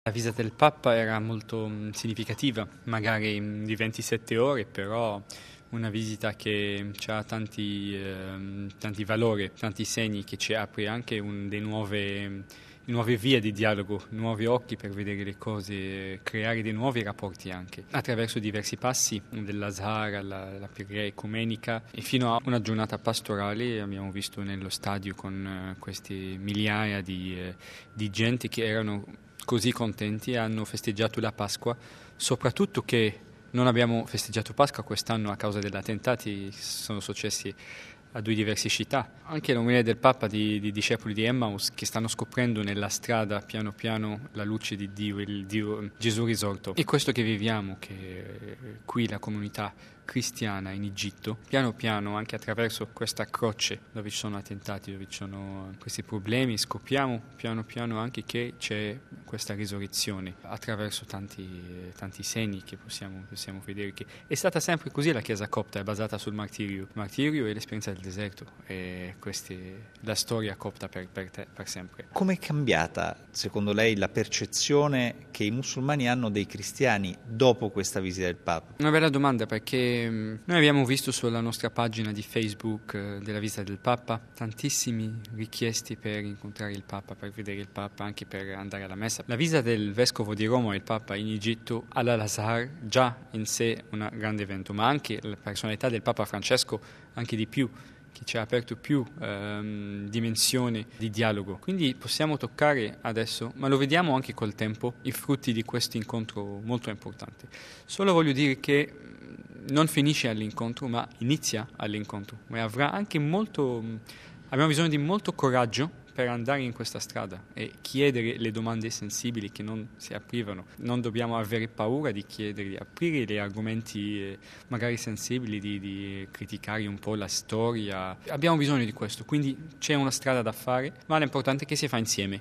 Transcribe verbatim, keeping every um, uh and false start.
La visita del Papa era molto mh, significativa, magari mh, di ventisette ore, però una visita che ha tanti, ehm, tanti valori, tanti segni, che ci apre anche un, dei nuove, nuove vie di dialogo, nuovi occhi per vedere le cose, creare dei nuovi rapporti anche, attraverso diversi passi, dell'Azhar alla, alla preghiera ecumenica e fino a una giornata pastorale. Abbiamo visto nello stadio con eh, queste migliaia di, eh, di gente che erano così contenti, hanno festeggiato la Pasqua, soprattutto che non abbiamo festeggiato Pasqua quest'anno a causa degli attentati che sono successi a due diverse città. Anche l'omelia del Papa di, di discepoli di Emmaus che stanno scoprendo nella strada piano piano la luce di Dio, il Dio Gesù risorto. E questo che viviamo, che qui la comunità cristiana in Egitto, piano piano anche attraverso questa croce dove ci sono attentati, dove ci sono questi problemi, scopriamo piano piano anche che c'è questa risurrezione attraverso tanti, tanti segni che possiamo, possiamo vedere, che è stata sempre così. La Chiesa copta è basata sul martirio, il martirio e l'esperienza del deserto, e questa è la storia copta per, per, te, per sempre. Come è cambiata secondo lei la percezione che i musulmani hanno dei cristiani dopo questa visita del Papa? Una bella domanda, perché noi abbiamo visto sulla nostra pagina di Facebook eh, della visita del Papa tantissimi richiesti per incontrare il Papa, per vedere il Papa, anche per andare alla messa. La visita del Vescovo di Roma e il Papa in Egitto all'Al-Azhar già in sé un grande evento, ma anche la personalità del Papa Francesco anche di più, che ci ha aperto più ehm, dimensioni di dialogo. Quindi possiamo toccare adesso, ma lo vediamo anche col tempo, i frutti di questo incontro molto importante. Solo voglio dire che non finisce all'incontro, ma inizia all'incontro. Ma avrà anche molto, abbiamo bisogno di molto coraggio per andare in questa strada e chiedere le domande sensibili che non si aprivano. Non dobbiamo avere paura di chiedere, di aprire gli argomenti eh, magari sensibili, di, di criticare un po' la storia. Abbiamo bisogno di questo, quindi c'è una strada da fare, ma l'importante è che si fa insieme.